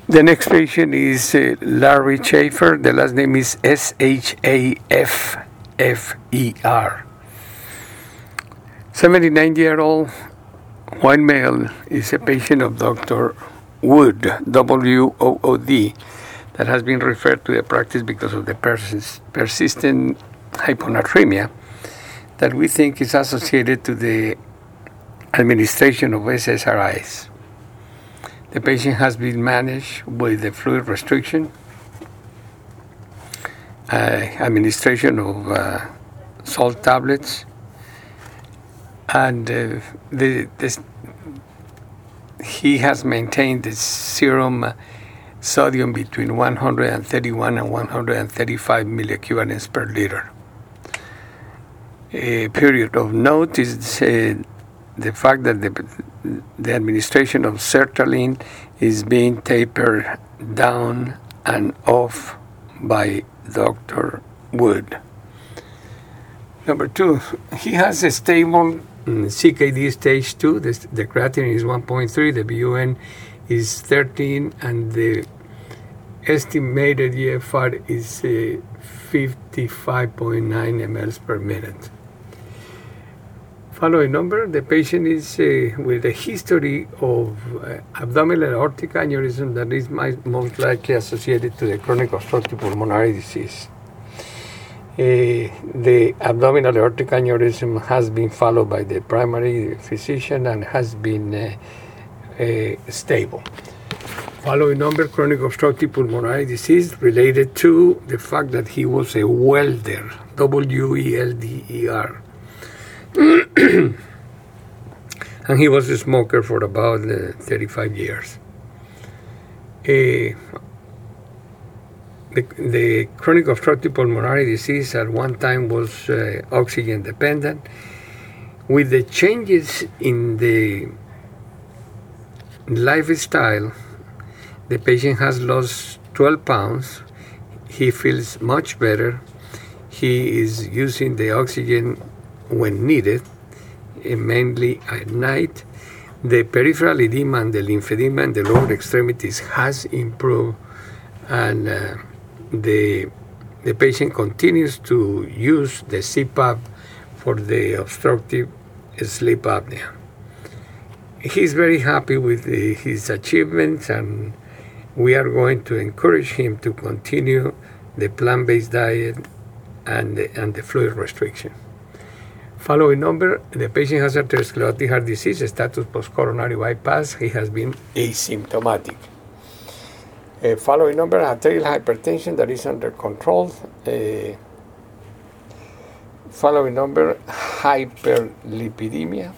The next patient is Larry Schaefer. The last name is Shaffer. 79-year-old white male is a patient of Dr. Wood, Wood, that has been referred to the practice because of the persistent hyponatremia that we think is associated to the administration of SSRIs. The patient has been managed with the fluid restriction, administration of salt tablets, and he has maintained the serum sodium between 131 and 135 milliequivalents per liter. A period of note is the fact that the administration of sertraline is being tapered down and off by Dr. Wood. Number 2, he has a stable CKD stage 2. The creatinine is 1.3, the BUN is 13, and the estimated EFR is 55.9 mL per minute. Following number, the patient is with a history of abdominal aortic aneurysm that is most likely associated to the chronic obstructive pulmonary disease. The abdominal aortic aneurysm has been followed by the primary physician and has been stable. Following number, chronic obstructive pulmonary disease related to the fact that he was a welder, WELDER. And he was a smoker for about 35 years. The chronic obstructive pulmonary disease at one time was oxygen dependent. With the changes in the lifestyle, the patient has lost 12 pounds. He feels much better. He is using the oxygen when needed, mainly at night. The peripheral edema and the lymphedema in the lower extremities has improved, and the patient continues to use the CPAP for the obstructive sleep apnea. He's very happy with his achievements, and we are going to encourage him to continue the plant-based diet and the fluid restriction. Following number, the patient has atherosclerotic heart disease, status post-coronary bypass. He has been asymptomatic. Following number, arterial hypertension that is under control. Following number, hyperlipidemia.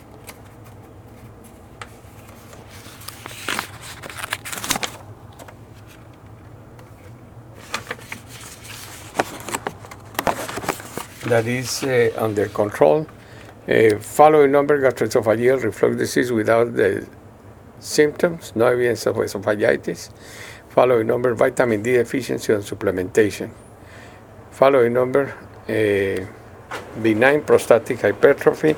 That is under control. Following number, gastroesophageal reflux disease without the symptoms, no evidence of esophagitis. Following number, vitamin D deficiency and supplementation. Following number, benign prostatic hypertrophy.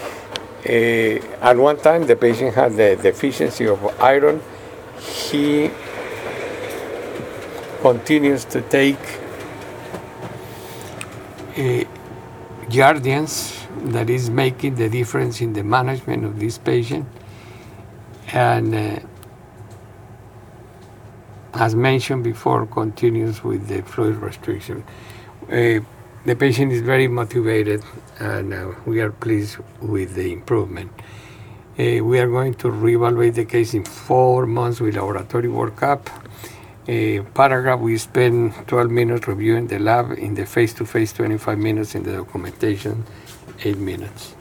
At one time, the patient had the deficiency of iron. He continues to take Jardiance, that is making the difference in the management of this patient, and as mentioned before, continues with the fluid restriction. The patient is very motivated, and we are pleased with the improvement. We are going to reevaluate the case in 4 months with laboratory workup. Paragraph, we spend 12 minutes reviewing the lab. In the face-to-face, 25 minutes. In the documentation, 8 minutes.